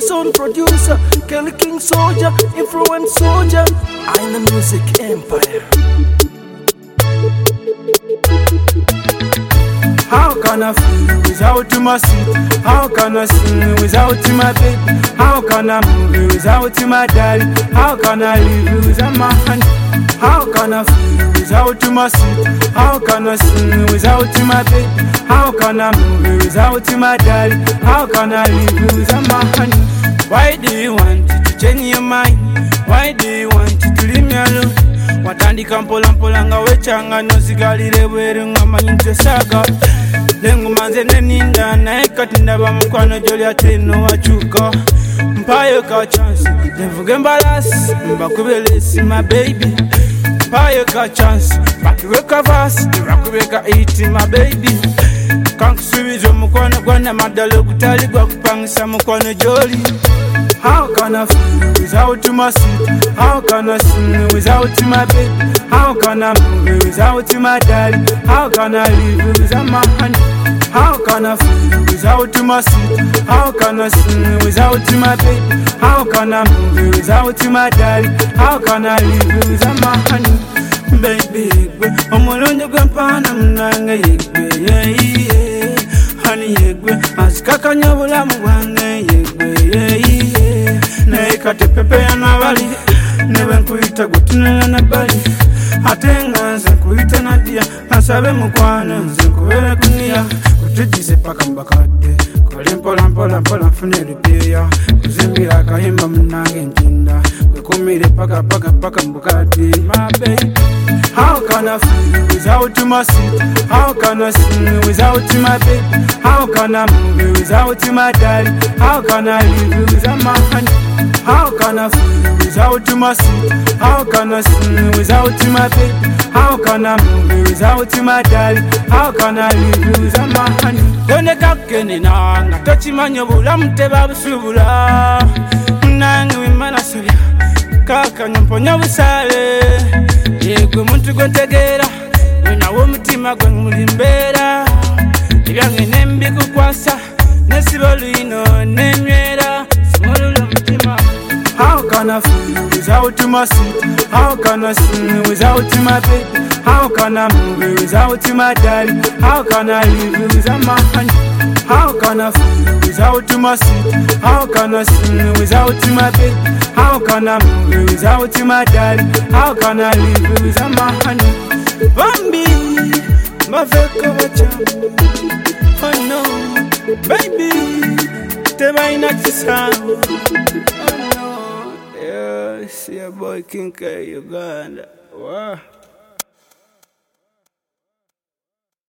sound producer, Kelly King soldier, influence soldier. I'm the music empire. How can I feel without my seat? How can I sing without my baby? How can I move without my daddy? How can I live without my honey? How can I feel without my seat? How can I sing without my baby? How can I move without my daddy? How can I live without my honey? Why do you want to change your mind? Why do you want to leave me alone? Watandika mpola nga wechanga nozigalire bweru nga manyi ntesaga lengu manze neninda naye kati ndaba mukwano gy'oli ate no wakyuka mpayo ka chance nvuge mbalasi mbakube lesi my baby mpayo ka chance bakiweka vasi bakubeka iti my baby kankusubiza omukwano gwana maddala ogutali gwa kupangisa mukwano gy'oli. How can I feel without my seat? How can I sing without my baby? How can I move without my daddy? How can I live without my honey? How can I feel without my seat? How can I sing without my baby? How can I move without my daddy? How can I live without my honey? Baby, omulonde gw'empaana munange yegwe, yeah, honey yegwe, azikakanya obulamu bwange yegwe, naye kati pepe yanabali newe nkuyita gutunula nabbali ate nga nze nkuyita Nadia ansabe mukwano nze nkubere kuniya kutugize paka mbakadde kole mpola nfune lupiya kuzimbira akayimba munange ntinda wekumire paka mbukadde my baby. How can I feel without my seat? How can I sing without my baby? How can I move without my daddy? How can I live without my honey? How can I feel without my seat? How can I sing without my baby? How can I move without my daddy? How can I live without my honey? Done kakene nanga tochimanyo bulamu tebabusubula nange wimanasubya kaka nyamponya busale yegwe muntu gwentegeera wenawo omutima gwe mulimbeera ebyange nembikukwasa nesiba olwino nenywera simulula omutima. How can I feel without my seat? How can I sing without my baby? How can I move without my daddy? How can I live without my honey? How can I feel without my seat? How can I sing without my baby? How can I move without my daddy? How can I live without my honey? Bambi, maveko bachamu. Oh no, baby, tebaina chisamu. Oh no, yeah, see a boy King K Uganda. Wow.